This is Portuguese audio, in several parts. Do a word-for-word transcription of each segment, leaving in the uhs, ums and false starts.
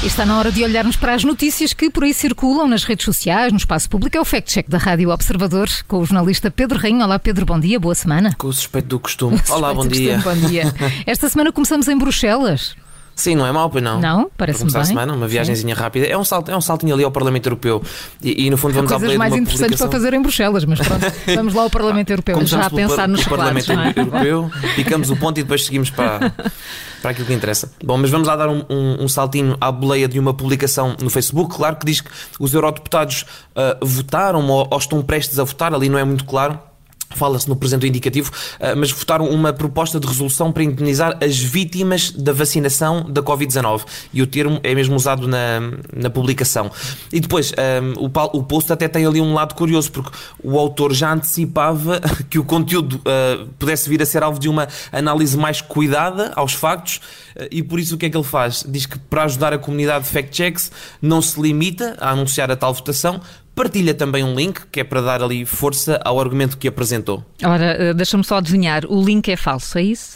E está na hora de olharmos para as notícias que por aí circulam nas redes sociais, no espaço público. É o Fact Check da Rádio Observador, com o jornalista Pedro Rainho. Olá Pedro, bom dia, boa semana. Com o suspeito do costume. Olá, bom dia. Costume, bom dia. Esta semana começamos em Bruxelas. Sim, não é mau, pois não. Não, parece-me bem. A semana, uma viagenzinha rápida. É um, salto, é um saltinho ali ao Parlamento Europeu. E, e no fundo vamos Há à coisas mais interessantes para fazer em Bruxelas, mas pronto, vamos lá ao Parlamento Europeu. Começamos já a pensar nos chocolates, Parlamento é? Europeu, picamos o ponto e depois seguimos para, para aquilo que interessa. Bom, mas vamos lá dar um, um, um saltinho à boleia de uma publicação no Facebook. Claro que diz que os eurodeputados uh, votaram ou, ou estão prestes a votar, ali não é muito claro. Fala-se no presente indicativo, mas votaram uma proposta de resolução para indenizar as vítimas da vacinação da covid dezanove. E o termo é mesmo usado na, na publicação. E depois, um, o, o post até tem ali um lado curioso, porque o autor já antecipava que o conteúdo uh, pudesse vir a ser alvo de uma análise mais cuidada aos factos, uh, e por isso o que é que ele faz? Diz que para ajudar a comunidade de fact-checks não se limita a anunciar a tal votação, partilha também um link, que é para dar ali força ao argumento que apresentou. Ora, deixa-me só adivinhar, o link é falso, é isso?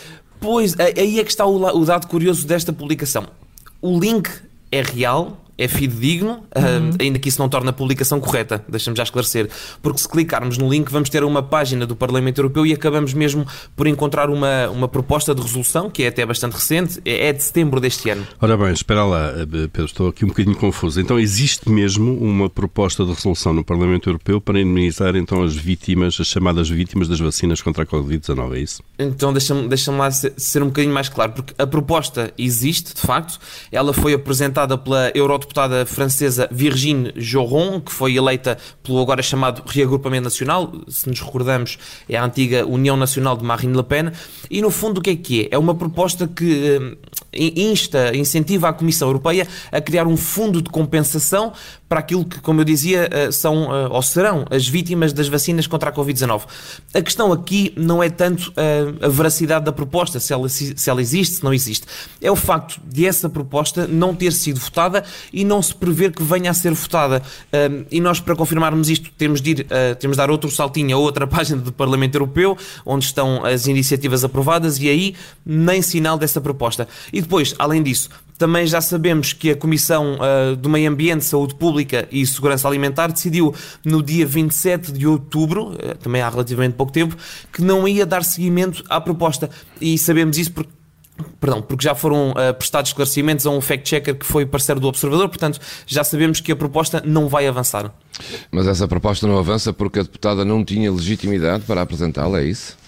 Pois, aí é que está o dado curioso desta publicação. O link é real, é fidedigno, uhum. uh, ainda que isso não torne a publicação correta, deixa-me já esclarecer, porque se clicarmos no link vamos ter uma página do Parlamento Europeu e acabamos mesmo por encontrar uma, uma proposta de resolução, que é até bastante recente, é de setembro deste ano. Ora bem, espera lá, Pedro, estou aqui um bocadinho confuso. Então existe mesmo uma proposta de resolução no Parlamento Europeu para indemnizar então as vítimas, as chamadas vítimas das vacinas contra a covid dezanove, é isso? Então deixa-me, deixa-me lá ser, ser um bocadinho mais claro, porque a proposta existe, de facto, ela foi apresentada pela Eurodeputada deputada francesa Virginie Joron, que foi eleita pelo agora chamado Reagrupamento Nacional, se nos recordamos é a antiga União Nacional de Marine Le Pen, e no fundo o que é que é? É uma proposta que eh, insta, incentiva a Comissão Europeia a criar um fundo de compensação para aquilo que, como eu dizia, são ou serão as vítimas das vacinas contra a covid dezanove. A questão aqui não é tanto a veracidade da proposta, se ela, se ela existe, se não existe. É o facto de essa proposta não ter sido votada e não se prever que venha a ser votada. E nós, para confirmarmos isto, temos de, ir, temos de dar outro saltinho a outra página do Parlamento Europeu, onde estão as iniciativas aprovadas, e aí nem sinal dessa proposta. E depois, além disso, também já sabemos que a Comissão uh, do Meio Ambiente, Saúde Pública e Segurança Alimentar decidiu no dia vinte e sete de outubro, uh, também há relativamente pouco tempo, que não ia dar seguimento à proposta. E sabemos isso porque Perdão, porque já foram uh, prestados esclarecimentos a um fact-checker que foi parceiro do Observador, portanto já sabemos que a proposta não vai avançar. Mas essa proposta não avança porque a deputada não tinha legitimidade para apresentá-la, é isso?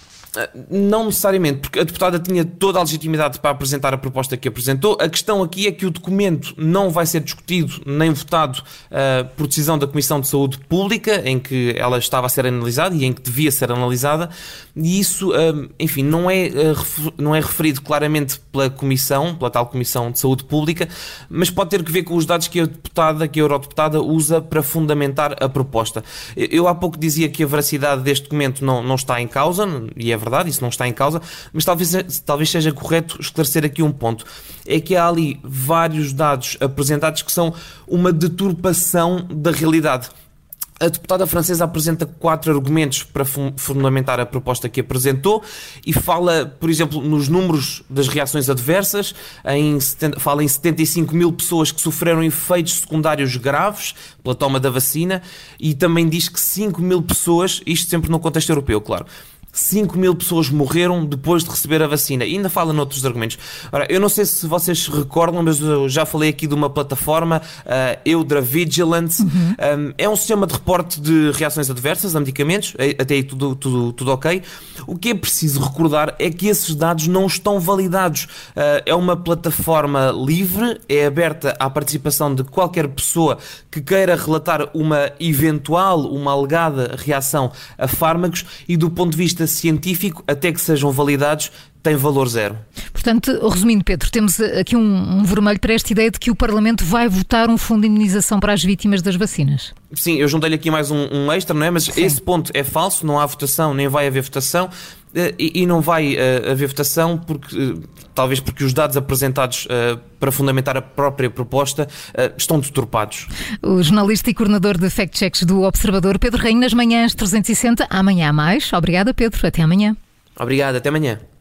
Não necessariamente, porque a deputada tinha toda a legitimidade para apresentar a proposta que apresentou. A questão aqui é que o documento não vai ser discutido nem votado uh, por decisão da Comissão de Saúde Pública, em que ela estava a ser analisada e em que devia ser analisada, e isso, uh, enfim, não é, uh, não é referido claramente pela Comissão, pela tal Comissão de Saúde Pública, mas pode ter que ver com os dados que a deputada, que a eurodeputada usa para fundamentar a proposta. Eu, eu há pouco dizia que a veracidade deste documento não, não está em causa, e é verdade, isso não está em causa, mas talvez, talvez seja correto esclarecer aqui um ponto. É que há ali vários dados apresentados que são uma deturpação da realidade. A deputada francesa apresenta quatro argumentos para fundamentar a proposta que apresentou e fala, por exemplo, nos números das reações adversas, em setenta, fala em setenta e cinco mil pessoas que sofreram efeitos secundários graves pela toma da vacina, e também diz que cinco mil pessoas, isto sempre no contexto europeu, claro, cinco mil pessoas morreram depois de receber a vacina. E ainda fala noutros argumentos. Ora, eu não sei se vocês se recordam, mas eu já falei aqui de uma plataforma, uh, EudraVigilance. Uhum. Um, é um sistema de reporte de reações adversas a medicamentos. Até aí tudo, tudo, tudo ok. O que é preciso recordar é que esses dados não estão validados. Uh, é uma plataforma livre, é aberta à participação de qualquer pessoa que queira relatar uma eventual, uma alegada reação a fármacos, e do ponto de vista científico, até que sejam validados, tem valor zero. Portanto, resumindo, Pedro, temos aqui um, um vermelho para esta ideia de que o Parlamento vai votar um fundo de indemnização para as vítimas das vacinas. Sim, eu juntei-lhe aqui mais um, um extra, não é? Mas sim, esse ponto é falso, não há votação, nem vai haver votação, e, e não vai uh, haver votação porque, uh, talvez porque os dados apresentados uh, para fundamentar a própria proposta uh, estão deturpados. O jornalista e coordenador de fact-checks do Observador, Pedro Rainho, nas manhãs trezentos e sessenta. Amanhã há mais. Obrigada, Pedro. Até amanhã. Obrigado, até amanhã.